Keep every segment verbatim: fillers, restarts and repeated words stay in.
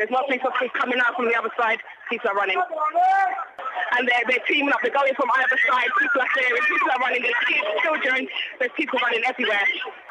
There's more police officers coming out from the other side. People are running. And they're, they're teaming up. They're going from either side. People are clearing. People are running. There's kids, children. There's people running everywhere.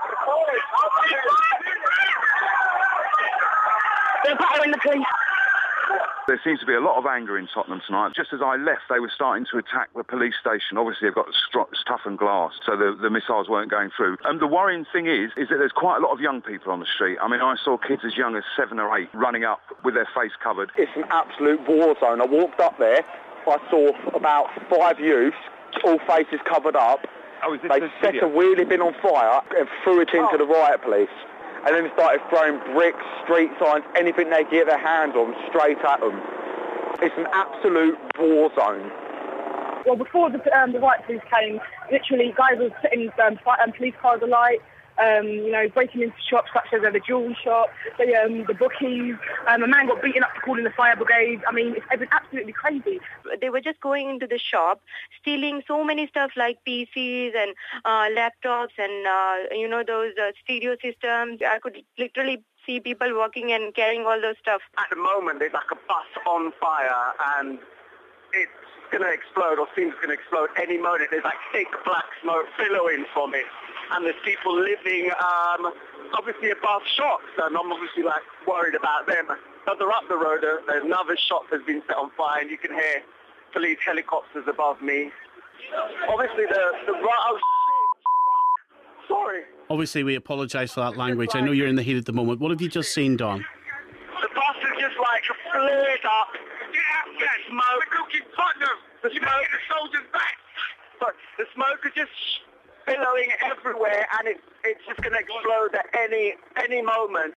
They're battering the police. There seems to be a lot of anger in Tottenham tonight. Just as I left, they were starting to attack the police station. Obviously, they've got stuff and glass, so the, the missiles weren't going through. And the worrying thing is, is that there's quite a lot of young people on the street. I mean, I saw kids as young as seven or eight running up with their face covered. It's an absolute war zone. I walked up there, I saw about five youths, all faces covered up. Oh, is this they the set video? a wheelie bin on fire and threw it into Oh. the riot police. And then started throwing bricks, street signs, anything they could get their hands on, straight at them. It's an absolute war zone. Well, before the, um, the riot police came, literally guys were setting um, fi- um, police cars alight, um, you know, breaking into shops such as uh, the jewellery shop, the, um, the bookies. Um, a man got beaten up for calling the fire brigade. I mean, it's, it's been absolutely crazy. They were just going into the shop, stealing so many stuff like P Cs and uh, laptops and, uh, you know, those uh, stereo systems. I could literally see people walking and carrying all those stuff. At the moment, there's like a bus on fire and it's going to explode or seems going to explode any moment. There's like thick black smoke billowing from it. And there's people living um, obviously above shops, and I'm obviously like worried about them. Further up the road, uh, another shop has been set on fire, and you can hear police helicopters above me. Obviously, the the oh, shit. Sorry. Obviously, we apologise for that language. I know you're in the heat at the moment. What have you just seen, Don? The bus is just like flared up. Get out there, smoke. We're talking Tottenham. The smoke. The soldiers back. Sorry, the smoke is just billowing everywhere, and it's it's just going to explode at any any moment.